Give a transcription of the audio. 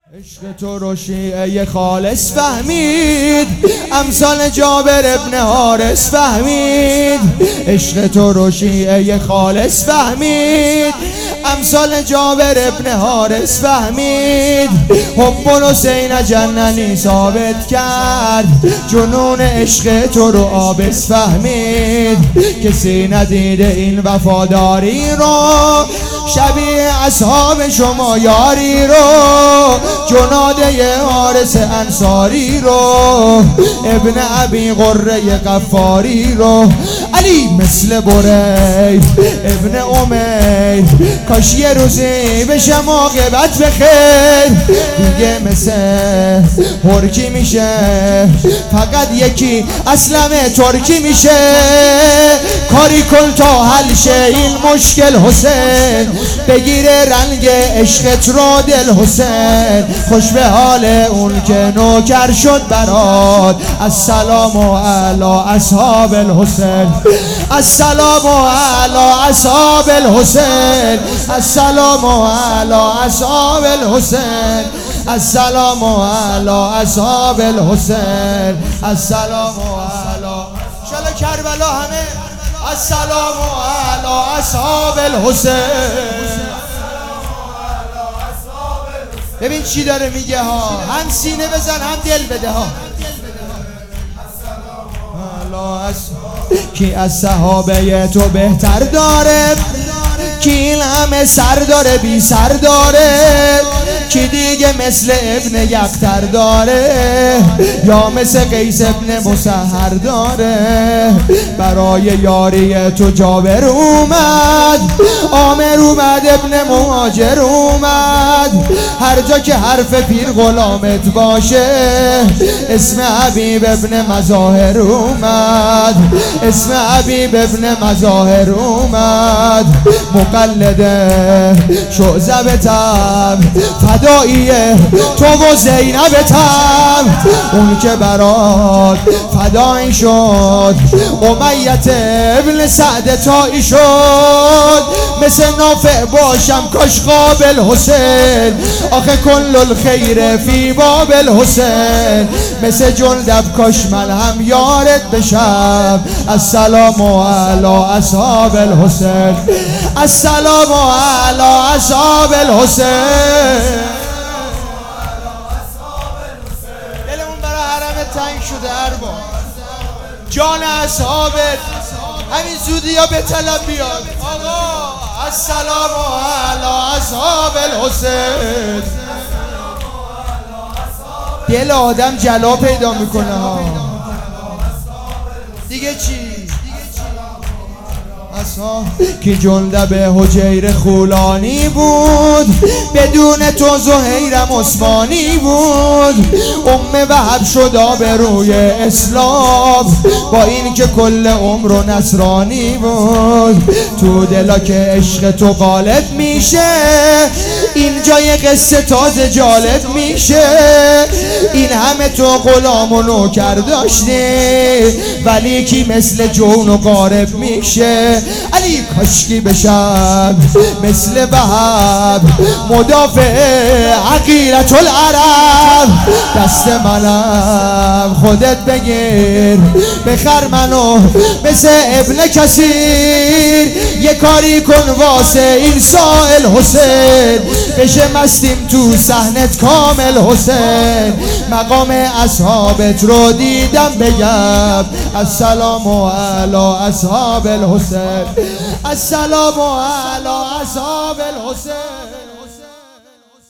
عشق تو رو شیعه خالص فهمید، امثال جابر ابن حارث فهمید. عشق تو رو شیعه خالص فهمید، امثال جابر ابن حارث فهمید. حب الحسین جننی ثابت کرد، جنون عشق تو رو آبس فهمید. کسی ندیده این وفاداری رو، شبیه اصحاب شما یاری رو، جناده حارث انصاری رو، ابن ابی قره غفاری رو، علی مثل بری ابن امیر. کاش یه روزی بشم عاقبت بخیر، دیگه مثل هرکی میشه، فقط یکی اسلم ترکی میشه. کاری کن تا حل شه این مشکل حسین، بگیره رنگ عشقت رو دل حسین. خوش به حال اون که نوکر شد برات، السلام علی اصحاب الحسین، السلام علی اصحاب الحسین، السلام علی اصحاب الحسین، السلام علی اصحاب الحسین، السلام علی شالا کربلا همه، السلام علی اصحاب الحسین. ببین چی داره میگه ها، هم سینه بزن هم دل بده ها. کی از صحابه تو بهتر داره، کی این همه سر داره بی سر داره، کی دیگه مثل ابن یقتر داره، یا مثل قیس ابن مسهر داره. برای یاری تو جابر اومد، عامر اومد ابن مهاجر اومد. هر جا که حرف پیر غلامت باشه، اسم حبیب ابن مظاهر اومد، اسم حبیب ابن مظاهر اومد. مقلده شعزبتم، فداییه تو و زینبتم، اون که برات فدایی شد، امیت ابن سعد تایی شد. مثل نافع باشم کاش قابل حسین، آخه کل الخیر فی باب الحسین. مثل جندب کاش من هم یارت بشم، السلام علی اصحاب الحسین، السلام علی اصحاب الحسین. دلمون برای حرمت تنگ شده ارباب، جان اصحابت همین زودی ها به طلب بیاد آقا. السلام علی اصحاب الحسین. دل آدم جلا پیدا میکنه ها. دیگه چی؟ کی جندب حجیر خولانی بود، بدون تو زهیرم عثمانی بود. وهب شد آبروی اسلام، با این که کل عمر و نصرانی بود. تو دلا که عشق تو غالب میشه، اینجا یه قصه تازه جالب میشه. این همه تو غلام و نوکر داشتی، ولی کی مثل جون و قارب میشه. علی کاشکی بشم مثل وهب، مدافع عقیلت العرب. دست منم خودت بگیر، بخر منو مثل ابن کثیر. یه کاری کن واسه این سائل حسین، بشه مستیم تو صحنت کامل حسین. مقام اصحابت رو دیدم بگم، السلام علی اصحاب الحسین، السلام علی اصحاب الحسین.